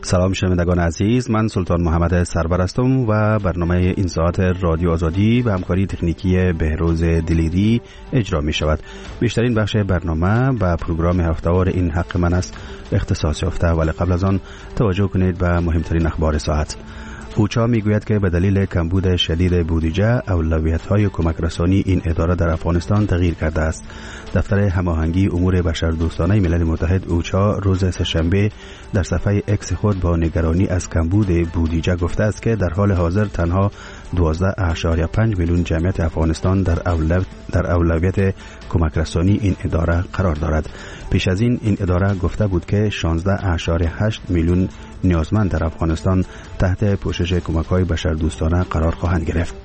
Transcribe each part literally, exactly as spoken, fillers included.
سلام شنوندگان عزیز، من سلطان محمد سرور هستم و برنامه این ساعت رادیو آزادی به همکاری تکنیکی بهروز دلیری اجرا می شود. بیشترین بخش برنامه و پروگرام هفته‌وار این حق من است اختصاص یافته، ولی قبل از آن توجه کنید به مهمترین اخبار ساعت. اوچا میگوید که به دلیل کمبود شدید بودجه اولویت‌های کمک رسانی این اداره در افغانستان تغییر کرده است. دفتر هماهنگی امور بشردوستانه ملل متحد اوچا روز سه‌شنبه در صفحه اکس خود با نگرانی از کمبود بودجه گفته است که در حال حاضر تنها دوازده ممیز پنج میلیون جمعیت افغانستان در اولویت در اولویت کمک رسانی این اداره قرار دارد. پیش از این این اداره گفته بود که شانزده ممیز هشت میلیون نیازمند در افغانستان تحت پوشش کمک‌های بشردوستانه قرار خواهند گرفت.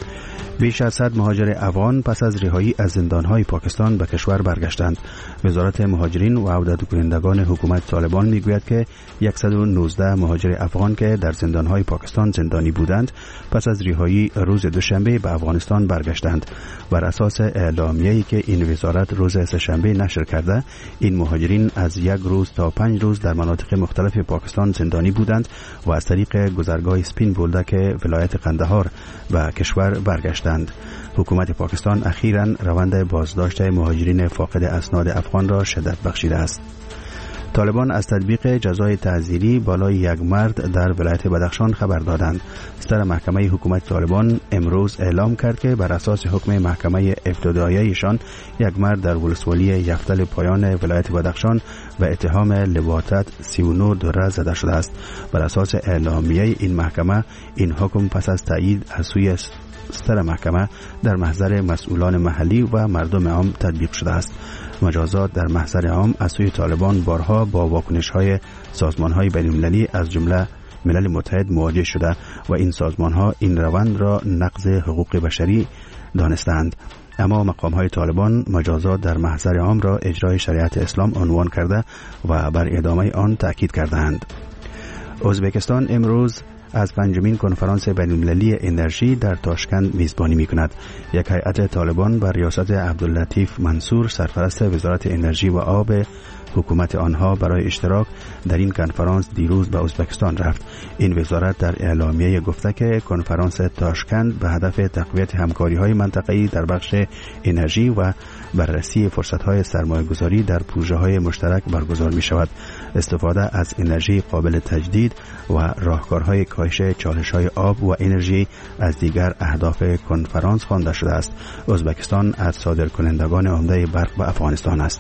بیش از صد مهاجر افغان پس از رهایی از زندان‌های پاکستان به کشور برگشتند. وزارت مهاجرین و عودت کنندگان حکومت طالبان میگوید که صد و نوزده مهاجر افغان که در زندان‌های پاکستان زندانی بودند پس از رهایی روز دوشنبه به افغانستان برگشتند. بر اساس اعلامیه‌ای که این وزارت روز سه‌شنبه نشر کرده، این مهاجرین از یک روز تا پنج روز در مناطق مختلف پاکستان زندانی بودند و از طریق گذرگاه سپین بولدک ولایت قندهار به کشور برگشتند. حکومت پاکستان اخیراً روند بازداشت مهاجرین فاقد اسناد افغان را شدت بخشیده است. طالبان از تطبیق جزای تعزیری بالای یک مرد در ولایت بدخشان خبر دادند. صدر محکمه حکومت طالبان امروز اعلام کرد که بر اساس حکم محکمه ابتداییشان یک مرد در ولسوالی یفتل پایان ولایت بدخشان و اتهام لواطت سی و نه دره زده شده است. بر اساس اعلامیه این محکمه این حکم پس از تایید از سوی صدر محکمه در محضر مسئولان محلی و مردم عام تطبیق شده است. مجازات در محضر عام از سوی طالبان بارها با واکنش‌های سازمان‌های بین‌المللی از جمله ملل متحد مواجه شده و این سازمان‌ها این روند را نقض حقوق بشری دانستند. اما مقام‌های طالبان مجازات در محضر عام را اجرای شریعت اسلام عنوان کرده و بر ادامه آن تاکید کردند. ازبکستان امروز از پنجمین کنفرانس بین‌المللی انرژی در تاشکند میزبانی می‌کند. یک هیئت طالبان بر ریاست عبداللطیف منصور سرپرست وزارت انرژی و آب حکومت آنها برای اشتراک در این کنفرانس دیروز به ازبکستان رفت. این وزارت در اعلامیه گفته که کنفرانس تاشکند به هدف تقویت همکاری‌های منطقه‌ای در بخش انرژی و بررسی فرصت‌های سرمایه‌گذاری در پروژه‌های مشترک برگزار می‌شود. استفاده از انرژی قابل تجدید و راهکارهای کاهش چالش‌های آب و انرژی از دیگر اهداف کنفرانس خوانده شده است. ازبکستان از صادرکنندگان عمده برق به افغانستان است.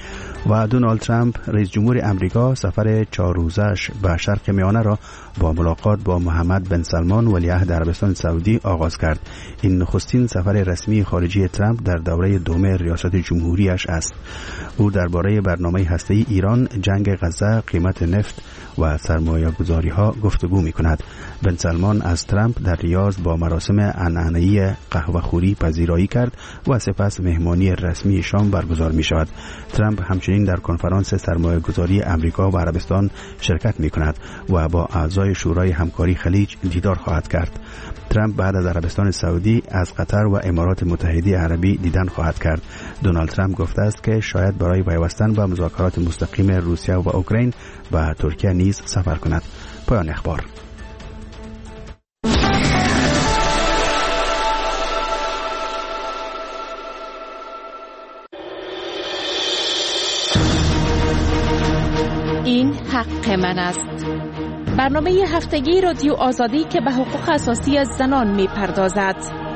و دونالد ترامپ رئیس جمهور امریکا سفر چهار روزش به شرق میانه را با ملاقات با محمد بن سلمان ولیعهد عربستان سعودی آغاز کرد. این نخستین سفر رسمی خارجی ترامپ در دوره دوم ریاست جمهوریش است. او درباره برنامه هسته‌ای ایران، جنگ غزه، قیمت نفت و سرمایه‌گذاری‌ها گفتگو می‌کند. بن سلمان از ترامپ در ریاض با مراسم عنعنه‌ای قهوه‌خوری پذیرایی کرد و سپس مهمانی رسمی شام برگزار می‌شود. ترامپ همچنین در کنفرانس سرمایه‌گذاری امریکا و عربستان شرکت می‌کند و با اعضای شورای همکاری خلیج دیدار خواهد کرد. ترامپ بعد از عربستان سعودی از قطر و امارات متحده عربی دیدن خواهد کرد. دونالد ترامپ گفته است که شاید برای پیوستن به مذاکرات مستقیم روسیه و اوکراین و ترکیه نیز سفر کند. پایان اخبار. این حق من است. برنامه هفتگی رادیو آزادی که به حقوق اساسی از زنان می پردازد.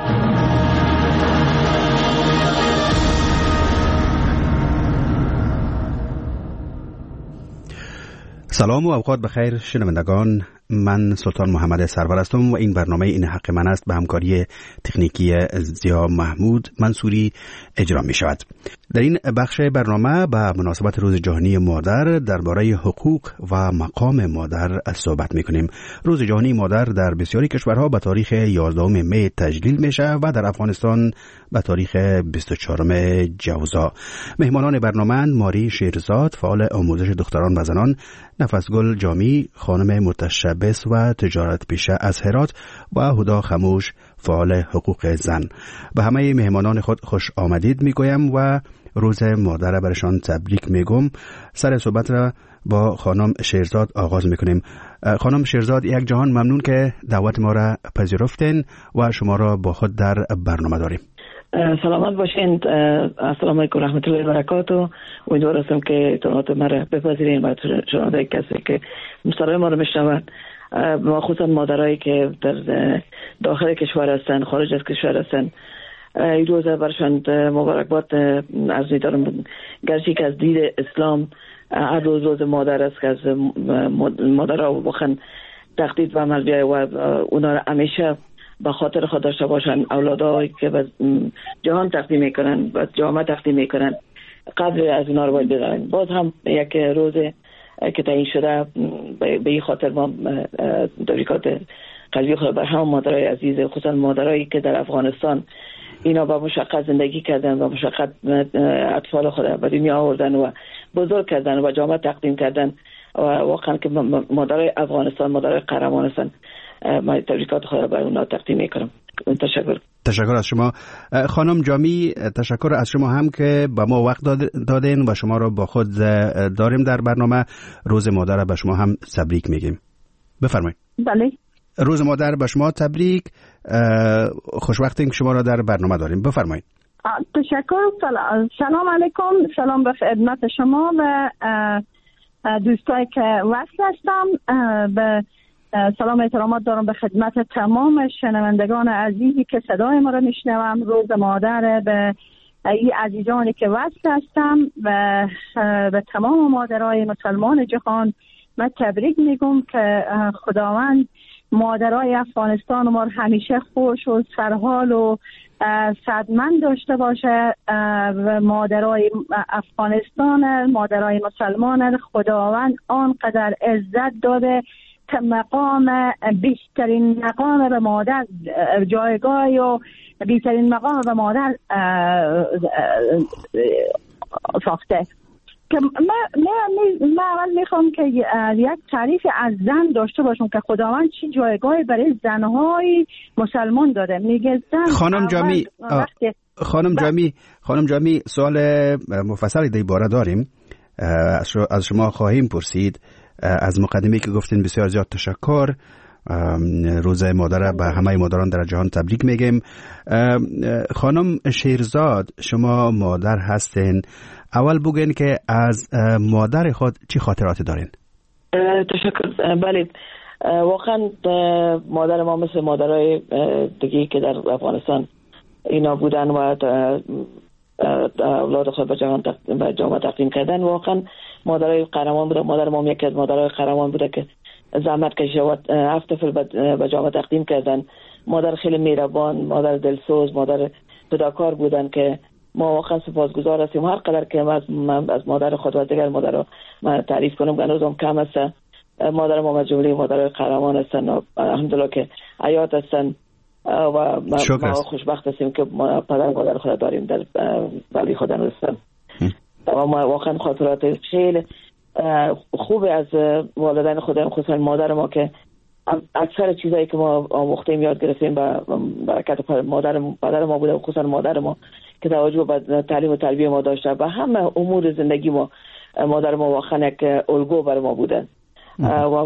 سلام و اوقات بخیر شنوندگان، من سلطان محمد سرور هستم و این برنامه این حق من است به همکاری تکنیکی زیا محمود منصوری اجرا می شود. در این بخش برنامه به مناسبت روز جهانی مادر درباره حقوق و مقام مادر صحبت می کنیم. روز جهانی مادر در بسیاری کشورها به تاریخ یازدهم می تجلیل می شود و در افغانستان به تاریخ بیست و چهارم جوزا. مهمانان برنامه ماری شیرزاد، فعال آموزش دختران و زنان، نفسگل جامی، خانم متشبث و تجارت پیشه از هرات و هدا خموش، فعال حقوق زن. به همه مهمانان خود خوش آمدید میگویم و روز مادر برشان تبریک میگم. سر صحبت را با خانم شیرزاد آغاز میکنیم. خانم شیرزاد، یک جهان ممنون که دعوت ما را پذیرفتین و شما را با خود در برنامه داریم. سلامت باشین. السلام علیکم و رحمت الله و برکاته. امیدوار هستم که اطلاعات ما را بپذیرین و شنونده کسی که مصاحبه ما را میشنوند، ما خصوصا مادرایی که در داخل کشور هستند، خارج از کشور هستند، این روز برشان مبارکباد عرض می‌دارم. گرچه که از دید اسلام هر روز روز مادر است که از مادرها واقعا تقدیر و عمل بیاید و اونا را همیشه به خاطر خود داشته باشن. اولادایی که به جهان تقدیم میکنن و جامعه تقدیم میکنن، قدر از اونا رو باید بدانن. باز هم یک روز که تعیین شده به این خاطر ما تبریکات قلبی خود بر همه مادرای عزیز، خصوصا مادرایی که در افغانستان اینا با مشقت زندگی کردن و مشقت اطفال خود به دنیا آوردن و بزرگ کردن و جامعه تقدیم کردن و واقعا که مادرای افغانستان مادرای قهرمان هستن. من تبریکات خود برای اونا تقدیم میکنم. تشکر. تشکر از شما خانم جامی. تشکر از شما هم که با ما وقت دادین و شما رو با خود داریم در برنامه. روز مادر به شما هم تبریک میگیم. بفرمایید. بله. روز مادر به شما تبریک. خوشوقتیم که شما را در برنامه داریم. بفرمایید. تشکر. سلام علیکم. سلام به خدمت شما و دوستایی که وصل هستم. به سلام احترامات دارم به خدمت تمام شنوندگان عزیزی که صدای ما را میشنوم. روز مادر به این عزیزانی که وصل هستم و به تمام مادرای مسلمان جهان من تبریک میگم که خداوند مادرای افغانستان ما همیشه خوش و سرحال و سعادتمند داشته باشه و مادرای افغانستان، مادرای مسلمان خداوند آنقدر عزت داده که مقام بیشترین مقام به مادر جایگاه و بیشترین مقام به مادر ساخته. که من من اول میخوام که یک تعریف از زن داشته باشم که خداوند چی جایگاهی برای زنهای مسلمان داده. میگه زن خانم جامی خانم جامی خانم جامی سوال مفصلی در این باره داریم. از شما خواهیم پرسید. از مقدمه‌ای که گفتین بسیار زیاد تشکر. روز مادر به همه مادران در جهان تبریک میگیم. خانم شیرزاد، شما مادر هستین. اول بگین که از مادر خود چی خاطراتی دارین؟ تشکر. بله، واقعا مادر ما مثل مادرای دیگه که در افغانستان اینا بودن و اولاد خود به جهان به جامعه تقدیم کردن، واقعا مادرای قهرمان بوده. مادر ما یکی از مادرای قهرمان بوده که زحمت کشیده و هفت طفل به جامعه تقدیم کردن. مادر خیلی مهربان، مادر دلسوز، مادر فداکار بودن که ما واقعا سپاسگزار هستیم. هر قدر که از از مادر خود و دیگر مادر رو من تعریف کنم هنوزم کم است. مادر ما از جمله مادرای قهرمان هستن و الحمدلله که حیات هستن و ما خوشبخت هستیم که ما پدر مادر خود داریم در ولی خود هستن. و ما واقعا خاطرات خیلی خوب از والدین خودم، خصوصا مادر ما که اکثر چیزایی که ما آموختیم یاد گرفتیم با برکت مادر پدر ما بوده، خصوصا مادر ما که توجه به تعلیم و تربیت ما داشته و همه امور زندگی ما مادر ما واقعا یک الگو بر ما بودن. و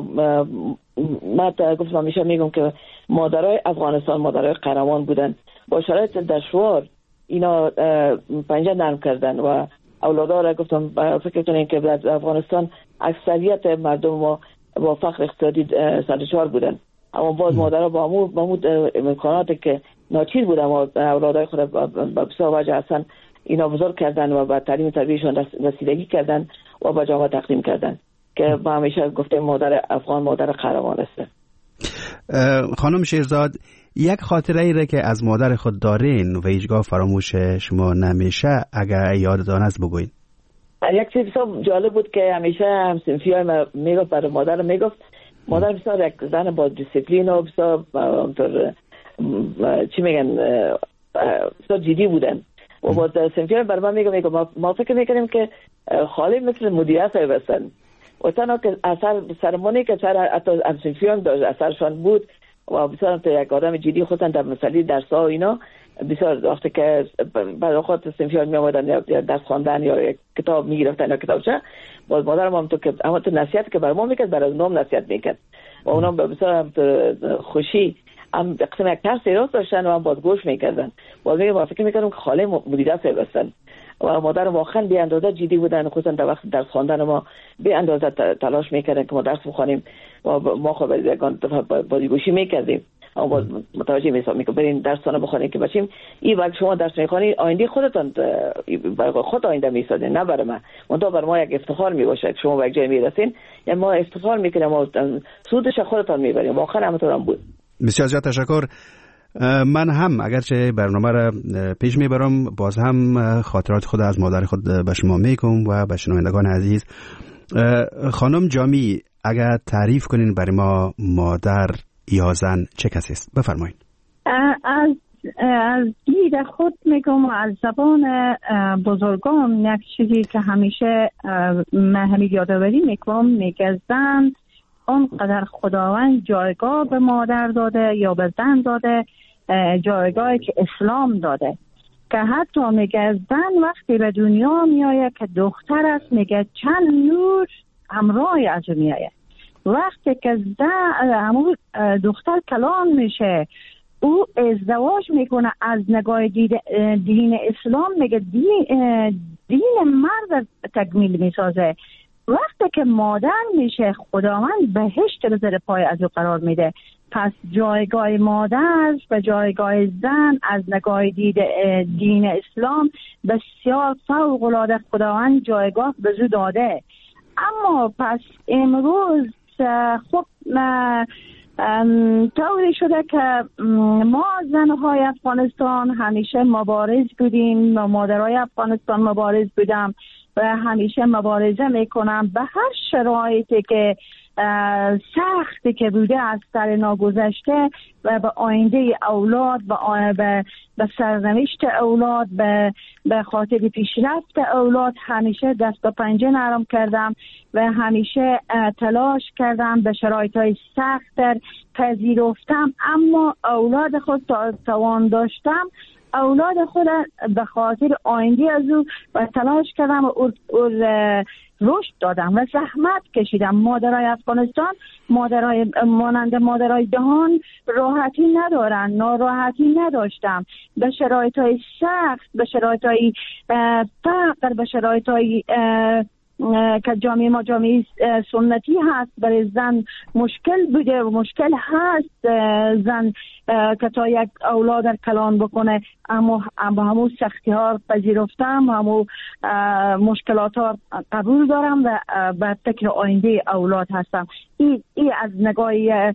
من گفتم همیشه میگم که مادرای افغانستان مادرای قهرمان بودن. با شرایط دشوار اینا پنجه نرم کردن و اولادها را گفتم فکر کنین که در افغانستان اکثریت مردم ما با فقر اقتصادی سرشار بودن، اما باز مادرها با امور با امور امکاناتی که ناچیز بودن و اولادای خود با بسیار وجه هستن اینا بزرگ کردن و با تعلیم و تربیتشون رسیدگی کردن و با جامعه تقدیم کردن که ما همیشه گفتیم مادر افغان مادر قهرمان است. خانم شیرزاد، یک خاطره ای را که از مادر خود دارین و هیچگاه فراموش شما نمیشه اگر یادتان است بگوین. یک چیز بسیار جالب بود که همیشه همسنفی های میگفت برای مادر میگفت مادر بسیار یک زن با دیسیپلین و بسیار چی میگن بسیار جدی بودن و با سنفی های برای من میگم ما, ما فکر میکنیم که خالی مثل مدیره صاحب هستن و تنها که اثر سرمانی که سر همسنفی هم اثرشان بود و بسیار یک آدم جدی خودن در مسئله درس ها و اینا بسیار وقتی که بعد اوقات صنفیان می آمدن یا درس خواندن یا کتاب می گرفتن یا کتابچه، باز مادرم هم تو که اما تو نصیحت که بر ما میکرد برای اونام نصیحت میکرد و اونام بسیار هم خوشی هم قسم یک ترس ایراز داشتن و هم باز گوش میکردن. باز میگم فکر میکردم که خاله مدیره سربستن و مادرم واقعا بی اندازه جدی بودن، خصوصا در وقت درس خواندن ما بی اندازه تلاش میکردن که ما درس بخونیم و ما خب بازی گوشی میکردیم. اما باز متوجه میشم میگم برین درسونه بخونید که بچیم این وقت شما درس میخونید آینده خودتون برای خود آینده میسازین، نه برای ما. منتها برای ما یک افتخار میباشه که شما به یک جای میرسین، یعنی ما افتخار میکنیم و سودش خودتون میبریم. واقعا همینطور هم بود. بسیار زیاد تشکر. من هم اگرچه برنامه را پیش میبرم باز هم خاطرات خود از مادر خود به شما میگم و به شنوندگان عزیز. خانم جامی، اگر تعریف کنین برای ما مادر یا زن چه کسی است؟ بفرمایید. از از دید خود میگم و از زبان بزرگان یک چیزی که همیشه من همین یادآوری میکنم، میگه زن اونقدر خداوند جایگاه به مادر داده یا به زن داده، جایگاهی که اسلام داده، که حتی میگه زن وقتی به دنیا میآید که دختر است، میگه چند نور همراه از او میآید. وقتی که زن دختر کلان میشه، او ازدواج میکنه از نگاه دین اسلام، میگه دین, دین مرد تکمیل میسازه. وقتی که مادر میشه، خداوند بهشت رو زیر پای از او قرار میده. پس جایگاه مادر و جایگاه زن از نگاه دید دین اسلام بسیار فوق العاده خداوند جایگاه به او داده. اما پس امروز خب طوری شده که ما زنهای افغانستان همیشه مبارز بودیم و مادرای افغانستان مبارز بودم و همیشه مبارزه میکنم به هر شرایطی که سختی که بوده از سر ناگذشته و به آینده اولاد و به, به سرنوشت اولاد، به, به خاطر پیشرفت اولاد همیشه دست و پنجه نرم کردم و همیشه تلاش کردم، به شرایطهای سخت پذیرفتم. اما اولاد خود توان داشتم، اولاد خود به خاطر آینده از او و تلاش کردم و رشد دادم و زحمت کشیدم. مادرای افغانستان مادرای مانند مادرای دهان راحتی ندارن، ناراحتی نداشتم. به شرایطهای سخت، به شرایطهای فقر، به شرایطهای که جامعه ما جامعه سنتی هست، برای زن مشکل بوده و مشکل هست زن که تا یک اولاد در کلان بکنه. اما با همون سختی ها پذیرفتم، همون مشکلات ها قبول دارم و به فکر آینده اولاد هستم. این ای از نگاه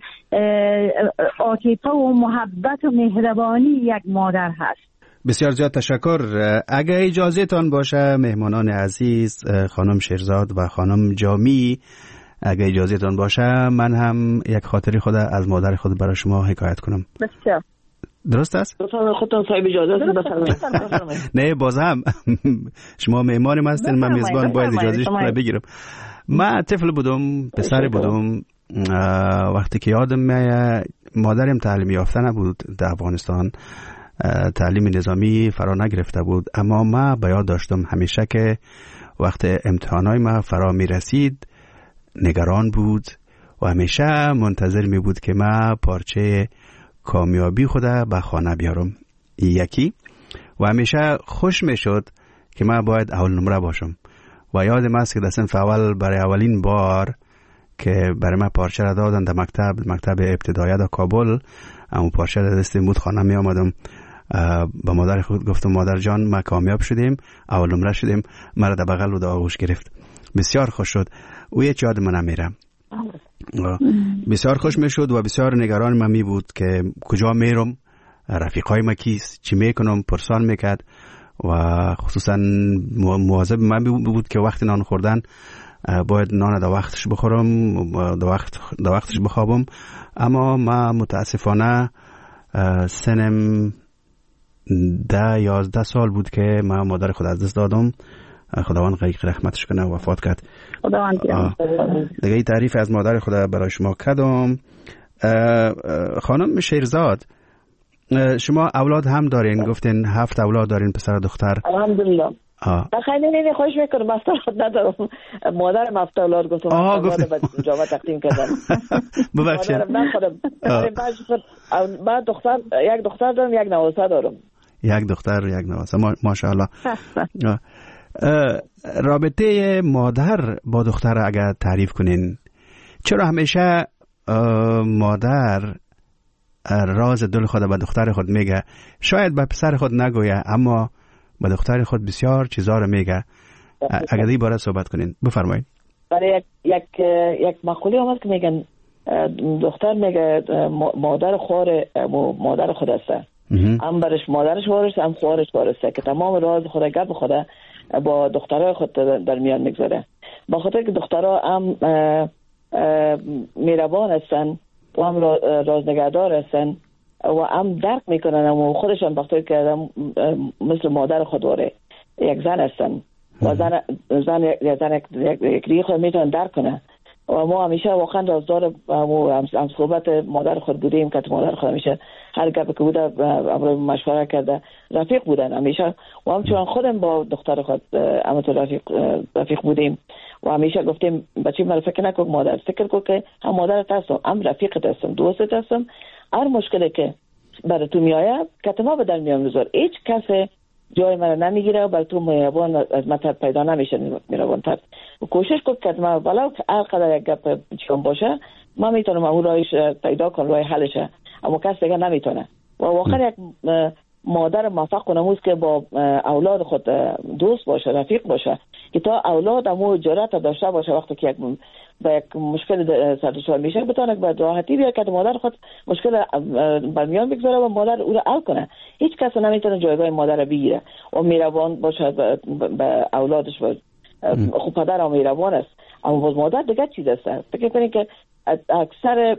عاطفه و محبت و مهربانی یک مادر هست. بسیار زیاد تشکر. اگر اجازه تان باشه مهمانان عزیز، خانم شیرزاد و خانم جامی، اگر اجازه تان باشه من هم یک خاطری خود از مادر خود برای شما حکایت کنم. بسیار درست است؟ خودتان صاحب اجازه است بفرمایید. نه باز هم شما مهمان هستین، من میزبان باید اجازه شما بگیرم. من طفل بودم، پسر بودم، وقتی که یادم میاد مادرم تعلیم یافته نبود در افغانستان، تعلیم نظامی فرا نگرفته بود. اما ما به یاد داشتم همیشه که وقت امتحانای ما فرا می رسید نگران بود و همیشه منتظر می بود که ما پارچه کامیابی خود به خانه بیارم یکی، و همیشه خوش می شد که ما باید اول نمره باشم. و یادم است که در صنف اول برای اولین بار که برای ما پارچه را دادن در مکتب مکتب ابتدایی در کابل، اما پارچه در دست بود خانه می آمدم، با مادر خود گفتم مادر جان ما کامیاب شدیم، اول نمره شدیم. مرا در بغل و در آغوش گرفت، بسیار خوش شد. او یه یاد من نمیرم، بسیار خوش می شد و بسیار نگران من می بود که کجا میرم، رفیقای ما کیست، چی میکنم، پرسان میکرد و خصوصا مواظب من بود که وقت نان خوردن باید نان در وقتش بخورم، در وقت در وقتش بخوابم. اما ما متاسفانه سنم ده یازده سال بود که من مادر خود از دست دادم، خداوند غریق رحمتش کنه، وفات کرد. خداوند دیگه این تعریف از مادر خود برای شما کردم. خانم شیرزاد، شما اولاد هم دارین، گفتین هفت اولاد دارین، پسر دختر؟ الحمدلله. بخیر نه خوش میکنم، افتاد ندارم. مادرم هفت اولاد گفتم. آه گفتم. جامعه تقدیم کردم. ببخشید. مادرم نخورم. بعد دختر، یک دختر دارم، یک نواسه دارم. یک دختر، یک نواسه. ماشاءالله. رابطه مادر با دختر اگر تعریف کنین، چرا همیشه مادر راز دل خود به دختر خود میگه؟ شاید به پسر خود نگویه اما به دختر خود بسیار چیزا رو میگه. اگر این باره صحبت کنین بفرمایید. برای یک یک یک مقوله اومد که میگن دختر میگه مادر خور مادر خود است، هم برش مادرش وارث، هم خورش وارثه، که تمام راز خود گپ خود با دخترای خود در میان میگذاره. با خاطر که دخترها هم مهربان هستن و هم رازنگهدار هستن و هم درک میکنن و خودشان وقتی که مثل مادر خود داره یک زن هستن و زن زن یک زن یک ریخ میتونن درک کنه. و ما همیشه واقعا رازدار هم هم صحبت مادر خود بودیم که مادر خود همیشه هر گپ که بوده امروز مشوره کرده، رفیق بودن همیشه. و همچنان خودم با دختر خود همونطور رفیق رفیق بودیم و همیشه گفتیم بچه من فکر نکن مادر، فکر کن که هم مادرت هستم، هم رفیقت هستم، دوستت هستم. هر مشکلی که برای تو میآید کتما به در میام بذار، هیچ کس جای من نمیگیره و برای تو مهربان از مطلب پیدا نمیشه. مهربان تر کوشش کن که ما ولو هر قدر یک گپ چون باشه ما میتونم اون راهش پیدا کنم، راه حلشه، اما کس دیگه نمیتونه. و واقعا یک مادر موفق کنه که با اولاد خود دوست باشه، رفیق باشه، که تا اولاد امو جرأت داشته باشه وقتی که یک با یک مشکل سر میشه بتونه به راحتی بیاد که مادر خود مشکل برمیان بگذاره و مادر او رو حل کنه. هیچ کس نمیتونه جایگاه مادر رو بگیره و مهربان باشه به اولادش. و خب پدر هم مهربان است اما باز مادر دیگه چیز است. فکر کنید که اکثر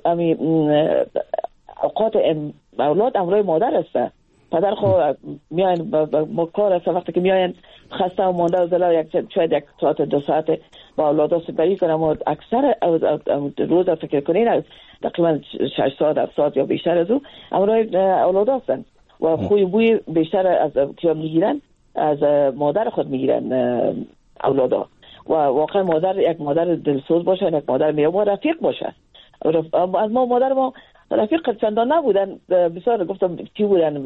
اوقات اولاد امروی مادر است. پدر خود میاین با کار است، وقتی که میاین خسته و مانده و زلا یک شاید یک ساعت دو ساعت با اولاد سپری کنم و اکثر روز فکر کنین تقریبا شش ساعت هفت ساعت یا بیشتر از او امروی اولاد هستن و خوی بوی بیشتر از که میگیرن از مادر خود میگیرن اولادا. و واقعا مادر یک مادر دلسوز باشه، یک مادر میوه رفیق باشه. از ما مادر ما رفیق چندان نبودن، بسیار گفتم چی بودن،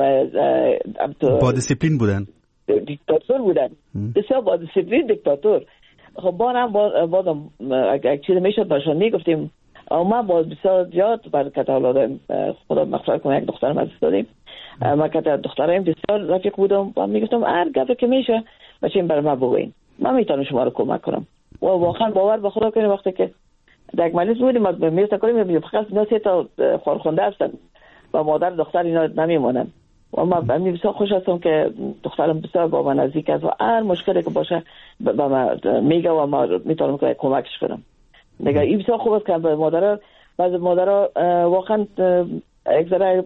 با دیسیپلین بودن، دیکتاتور بودن، بسیار با دیسیپلین دیکتاتور. خب با هم بازم اگه چیز میشد برشان میگفتیم ما باز بسیار زیاد بر کت اولاد خدا مغفرت کنه یک دخترم از دادیم. ما کت دخترم بسیار رفیق بودم و میگفتم هر گفته که میشه بچین بر ما بگوین، من میتونم شما رو کمک کنم. و واقعا باور به خدا کنیم وقتی که در یک مجلس بودیم ما میرسه کنیم میبینیم فقط اینا سه تا خورخونده هستن و مادر دختر اینا نمیمونن. و ما من بسیار خوش هستم که دخترم بسیار با من نزدیک است و هر مشکلی که باشه با من میگه و ما میتونم که کمکش کنم. دیگه این بسیار خوب است که مادرها بعض مادرها واقعا یک ذره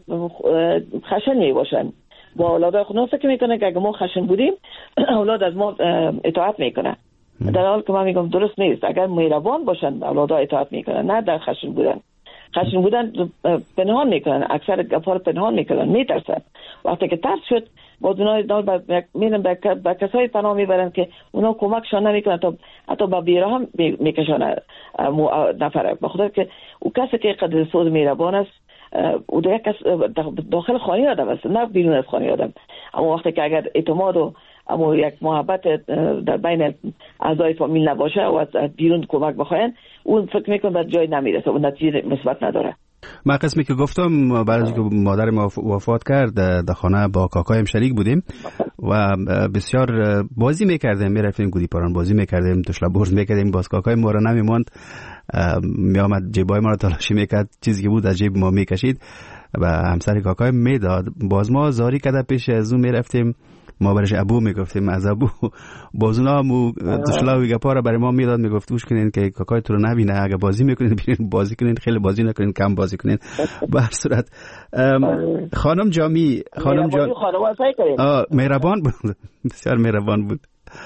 خشن میباشن با اولاد خود. فکر میکنه که اگه ما خشن بودیم اولاد از ما اطاعت میکنه، در حالی که من میگم درست نیست. اگر مهربان باشن اولادها اطاعت میکنن، نه در خشن بودن. خشن بودن پنهان میکنن، اکثر گپا رو پنهان میکنن، میترسن. وقتی که ترس شد باز اونا میرن به کسای پناه میبرن که اونا کمکشان نمیکنن، تا حتی با بیرا هم میکشن نفره. بخاطر که او کسی که قدر سوز مهربان است او دیگه کس داخل خانه آدم است نه بیرون از خانه آدم. اما وقتی که اگر اعتماد و اما یک محبت در بین اعضای فامیل نباشه و از بیرون کمک بخواین، اون فکر میکنم به جای نمیرسه و نتیجه مثبت نداره. من قسمی که گفتم بعد از اینکه مادر ما وفات کرد در خانه با کاکایم شریک بودیم و بسیار بازی میکردیم، میرفتیم گودی پاران بازی میکردیم، تشلا برز میکردیم. باز کاکای ما را نمیموند، میامد جیبای ما را تلاشی میکرد، چیزی که بود از جیب ما میکشید و همسر کاکای میداد. باز ما زاری کرده پیش از اون میرفتیم، ما برش ابو میگفتیم، از ابو بازونا مو تشلاوی گپا را برای ما میداد، میگفت گوش کنین که کاکای تو رو نبینه، اگه بازی میکنین بیرین بازی کنین، خیلی بازی نکنین، کم بازی کنین. به هر صورت خانم جامی خانم جامی مهربان بود، بسیار مهربان بود.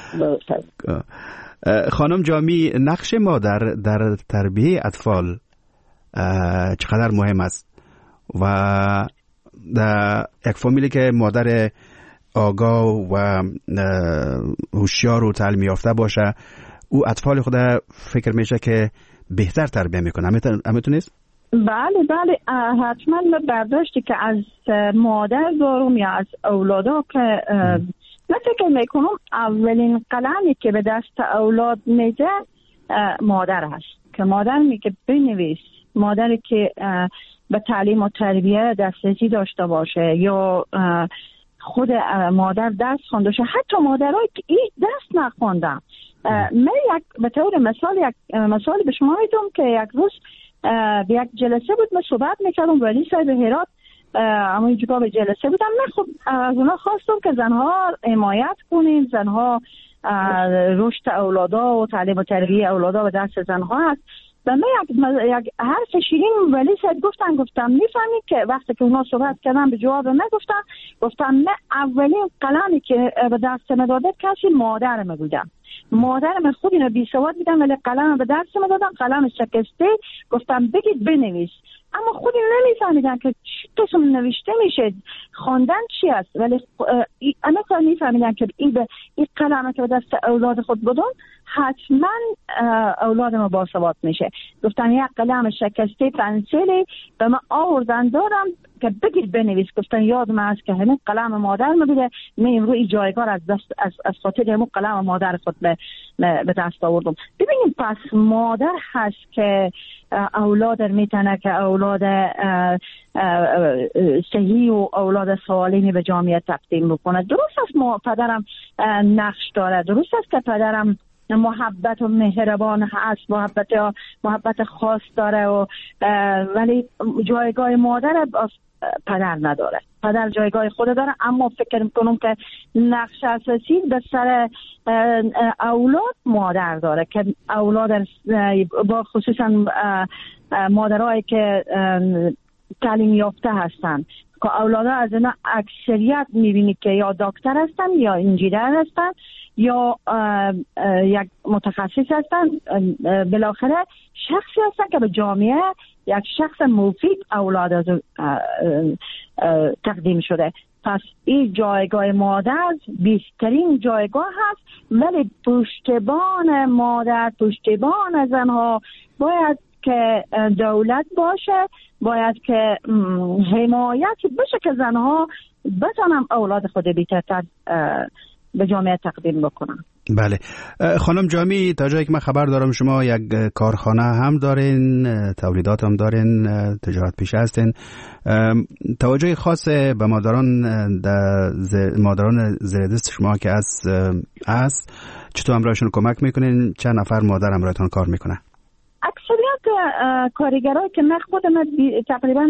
خانم جامی، نقش مادر در تربیت اطفال چقدر مهم است و یک فامیلی که مادر آگاه و هوشیار و تعلیم یافته باشه، او اطفال خود فکر میشه که بهتر تربیت میکنه. همینطور نیست؟ بله بله حتما برداشتی که از مادر دارم یا از اولادا که من فکر میکنم اولین قلمی که به دست اولاد میده مادر هست که مادر میگه بنویس، مادری که به تعلیم و تربیت دسترسی داشته باشه یا خود مادر درس خونده باشه، حتی مادرایی که این درس نخوندن. من یک به طور مثال یک مثال به شما میدم که یک روز به یک جلسه بود، من صحبت میکردم ولی صاحب هرات اما اینجا به جلسه بودم. من خب از اونا خواستم که زنها حمایت کنین، زنها رشد اولادا و تعلیم و تربیت اولادا به دست زنها هست. و من یک, یک حرف شیرین ولی صاحب گفتن گفتم میفهمید که وقتی که اونا صحبت کردن به جواب من گفتم گفتم من اولین قلمی که به دست من داده کسی مادرم بودم. مادرم خود اینو بی سواد بودم ولی قلم به دست من دادم، قلم شکسته، گفتم بگید بنویس. اما خودی نمیفهمیدن که چی قسم نوشته میشه، خواندن چی است، ولی اما کار میفهمیدن که این به این قلمه که به دست اولاد خود بدم حتما اولادم باسواد میشه. گفتن یک قلم شکسته پنسیلی به من آوردن دارم که بگیر بنویس. گفتن یادم هست که همین قلم مادر ما بوده، من امروز جایگاه از دست از, از خاطر همون قلم مادر خود به, به دست آوردم. ببینید پس مادر هست که اولاد میتونه که اولاد صحیح و اولاد سالمی به جامعه تقدیم بکنه. درست است ما پدرم نقش داره، درست است که پدرم محبت و مهربان هست، محبت محبت خاص داره و ولی جایگاه مادر پدر نداره. پدر جایگاه خود داره، اما فکر میکنم که نقش اساسی به سر اولاد مادر داره که اولاد با خصوصا مادرایی که تعلیم یافته هستن که اولادها از اینا اکثریت میبینی که یا دکتر هستن یا انجینر هستن یا یک متخصص هستن، بالاخره شخصی هستن که به جامعه یک شخص مفید اولاد از تقدیم شده. پس این جایگاه مادر بیشترین جایگاه هست، ولی پشتبان مادر، پشتبان زنها باید که دولت باشه، باید که حمایت بشه که زنها بتونن اولاد خود بیشتر به جامعه تقدیم بکنن. بله خانم جامی، تا جایی که من خبر دارم شما یک کارخانه هم دارین، تولیدات هم دارین، تجارت پیشه هستین. توجه خاص به مادران مادران زیر دست شما که از است چطور همراهشون کمک میکنین؟ چند نفر مادر همراهتون کار میکنه؟ اکثریت کارگرایی که من خودم تقریبا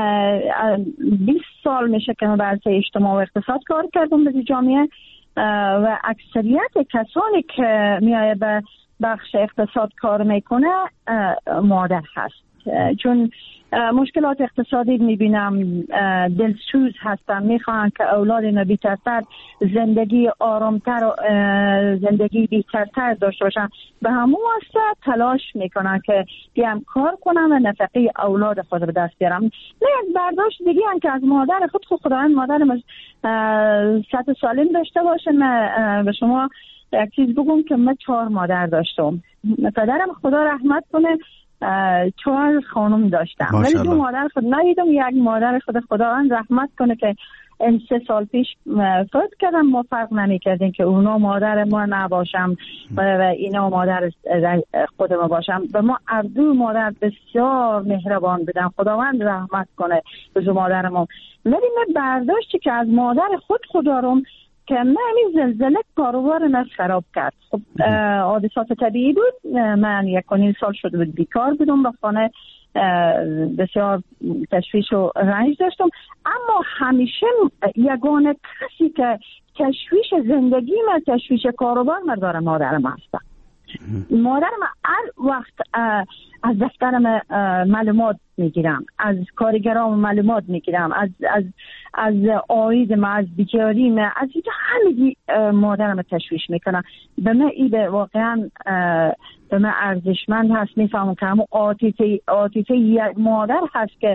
بیست سال میشه که من بر اجتماع و اقتصاد کار کردم به جامعه و اکثریت کسانی که میایه به بخش اقتصاد کار میکنه مادر هست، چون مشکلات اقتصادی میبینم دلسوز هستن، میخوان که اولاد اینا بیشتر زندگی آرامتر و زندگی بیشتر داشته باشن، به همون واسطه تلاش میکنن که بیام کار کنن و نفقه اولاد خود به دست بیارن. نه یک برداشت دیگه هم که از مادر خود خود خداوند مادرم صحت سالم داشته باشه. من به شما یک چیز بگم که من چهار مادر داشتم، پدرم خدا رحمت کنه چهار خانم داشتم، ولی دو مادر خود ندیدم. یک مادر خود خداوند رحمت کنه که این سه سال پیش فوت کردم، ما فرق نمی کردیم که اونا مادر ما نباشم و اینا مادر خود ما باشم. و ما اردو مادر بسیار مهربان بودن، خداوند رحمت کنه به مادر ما. ولی من برداشتی که از مادر خود خودارم که من این زلزله کاروبار من خراب کرد. خب حادثات طبیعی بود، من یک و نیم سال شده بود بیکار بودم، به خانه بسیار تشویش و رنج داشتم، اما همیشه یگانه کسی که تشویش زندگی من، تشویش کاروبار من داره مادرم هستم. مادرم هر وقت از دفترم معلومات میگیرم، از کارگرام معلومات میگیرم، از از از آیدم، از بیکاریم، از اینجا همگی مادرم تشویش میکنم. به من این به واقعا به من ارزشمند هست، میفهمم که همون عاطفه عاطفه یک مادر هست که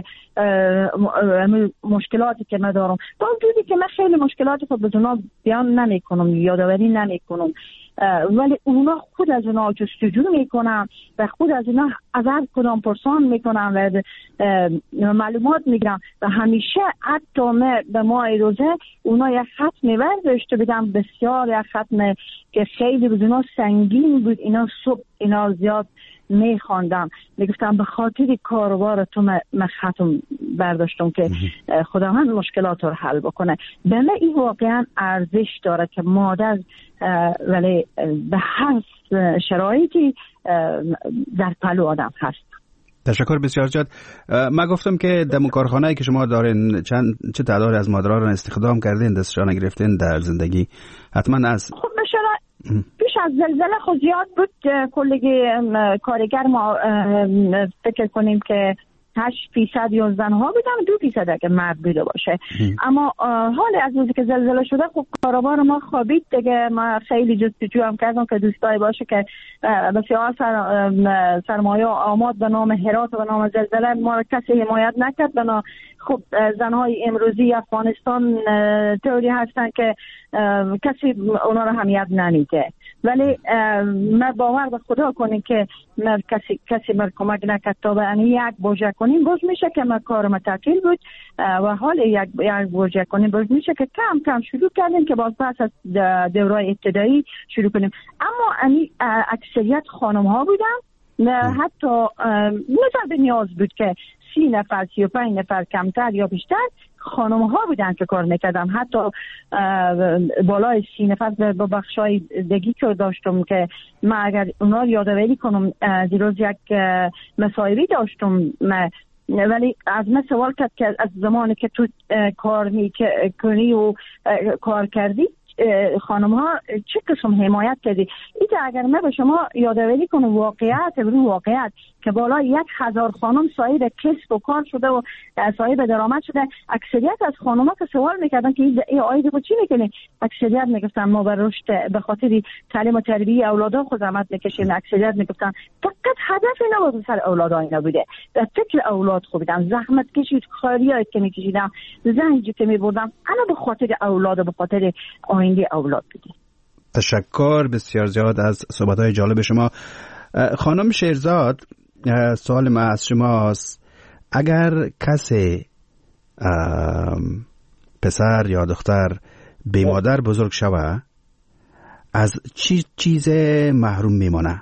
مشکلاتی که من دارم، با وجودی که من خیلی مشکلاتی خود به اونا بیان نمی کنم، یادآوری نمی کنم، ولی اونا خود از اونا جستجو میکنن و خود از اونا از هر کدام پرسان میکنن و معلومات میگیرن و همیشه حتی من به ماه روزه اونا یک خط می‌ورداشته بدم، بسیار یک خط که خیلی به اونا سنگین بود، اینا صبح اینا زیاد میخواندم، میگفتم به خاطر کاروبار تو من خطم برداشتم که خداوند مشکلات رو حل بکنه. به من این واقعا ارزش داره که مادر ولی به هر شرایطی در پلو آدم هست. تشکر بسیار زیاد. من گفتم که در کارخانه‌ای که شما دارین چند چه تعداد از مادرها رو استخدام کردین، دستشان گرفتین در زندگی؟ حتما از خب مثلا پیش از زلزله خود زیاد بود، کلگی کارگر ما فکر کنیم که هشت فیصد یا زنها بودن، دو فیصد اگه مرد بوده باشه. اما حال از روزی که زلزله شده خب کاروبار ما خوابید دیگه. ما خیلی جستجو هم کردم که دوستای باشه که بسیار سر سرمایه آماد به نام هرات و به نام زلزله ما کسی حمایت نکرد. بنا خب زنهای امروزی افغانستان طوری هستن که کسی اونا رو حمایت نمیده، ولی من باور به خدا کنیم که من کسی کسی من کمک نکرد تا به یک بوجه کنیم باز میشه که من کارم تعطیل بود و حال یک یک بوجه کنیم باز میشه که کم کم شروع کردیم که باز پس از دورای ابتدایی شروع کنیم. اما امی اکثریت خانم ها بودن، حتی مثلا به نیاز بود که سی نفر سی و پنج نفر کمتر یا بیشتر خانم ها بودن که کار میکردم، حتی بالای سی نفر به بخشای دیگی که داشتم که من اگر اونا یادآوری کنم دیروز یک مصاحبه داشتم، ولی از من سوال کرد که از زمانی که تو کار میکنی و کار کردی خانم ها چه قسم حمایت کردی؟ ایتا اگر من به شما یادآوری کنم واقعیت برون واقعیت که بالای یک هزار خانم صاحب کسب و کار شده و صاحب درآمد شده، اکثریت از خانم ها که سوال میکردن که این آید خود چی میکنی؟ اکثریت میگفتن ما بر رشد به خاطر تعلیم و تربیه اولادا خود زحمت میکشیم. اکثریت میگفتن فقط هدف نبود سر اولادا اینا بوده، در فکر اولاد خوب بودم، زحمت کشید، خاریات که میکشیدم، زنجی که میبردم، انا به خاطر اولاد و به خاطر آینده اولاد بوده. تشکر بسیار زیاد از صحبت‌های جالب شما. خانم شیرزاد، سوال ما از شماست، اگر کسی پسر یا دختر بی مادر بزرگ شوه از چی چیز محروم میمانه؟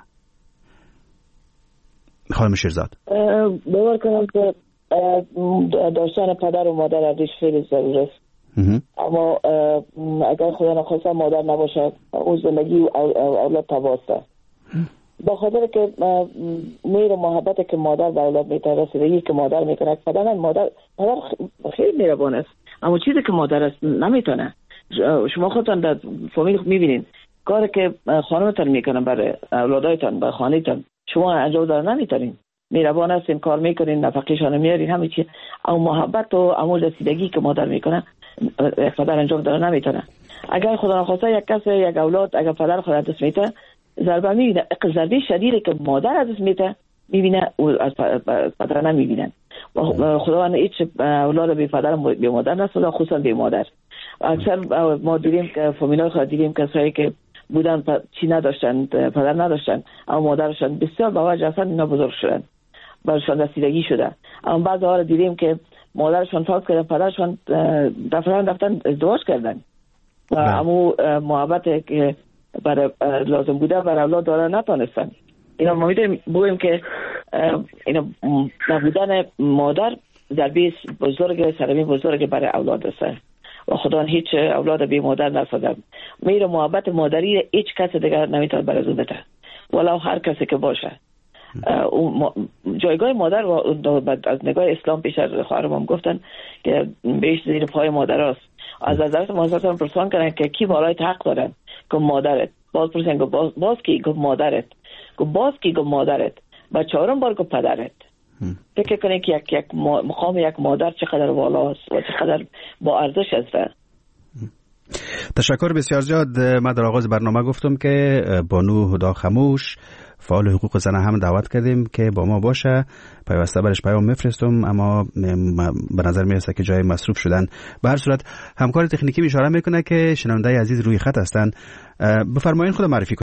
خانم شیرزاد باور کنم که داشتن پدر و مادر ازش خیلی ضروری است، اما اگر خدا نخواسته مادر نباشه اون زندگی اولاد تباسته، با خاطر که میر و محبت که مادر به اولاد میتونه، رسیدگی که مادر میکنه. پدر مادر پدر خیلی مهربان است، اما چیزی که مادر است نمیتونه. شما خودتان در فامیل میبینین کاری که خانمتان میکنن برای اولادایتان برای خانهتان شما انجام دادن نمیتونین. مهربان هستین، کار میکنین، نفقه‌شان میارین، همه چی، اما محبت و اما رسیدگی که مادر میکنه پدر انجام دادن نمیتونه. اگر خدا نخواسته یک کس یک اولاد اگر پدر خود دست میته ضربه میبینه، ضربه شدیدی که مادر از دست میته میبینه و از پدر نمیبینن. خداوند هیچ اولاد بی پدر بی مادر نسازه، خصوصا بی مادر. اکثر ما دیدیم که فامیلای خود دیدیم کسایی که بودن چی نداشتن، پدر نداشتن، اما مادرشان بسیار با وجه اصلا اینا بزرگ شدن، برشان رسیدگی شده. اما بعض ها دیدیم که مادرشان فوت کرده، پدرشان دفتران رفتن ازدواج کردن و اما محبت که برای لازم بوده برای اولاد داره نتانستن. اینا ما میدونیم بگویم که اینا نبودن مادر ضربه بزرگ سرمی بزرگ برای اولاد است و خدا هیچ اولاد بی مادر نسازد. میره محبت مادری هیچ کس دیگر نمیتونه برای اون بده، ولو هر کسی که باشه. جایگاه مادر و از نگاه اسلام پیش از خواهرم هم گفتن که بیش زیر پای مادر است. از حضرت محمد پرسان کردن که کی بالای حق دارن؟ که مادرت. باز پرسن که باز, باز کی؟ که مادرت. که باز کی؟ که مادرت. با چهارم بار که پدرت. فکر کنید که یک, یک مقام یک مادر چقدر والا است و چقدر با ارزش است. تشکر بسیار زیاد. من در آغاز برنامه گفتم که بانو هدا خموش فعال حقوق زن هم دعوت کردیم که با ما باشه. پیوسته برش پیام میفرستم اما به نظر میرسه که جای مصروف شدن. به هر صورت همکار تکنیکی اشاره میکنه که شنونده عزیز روی خط هستن. بفرمایید خود معرفی کنید.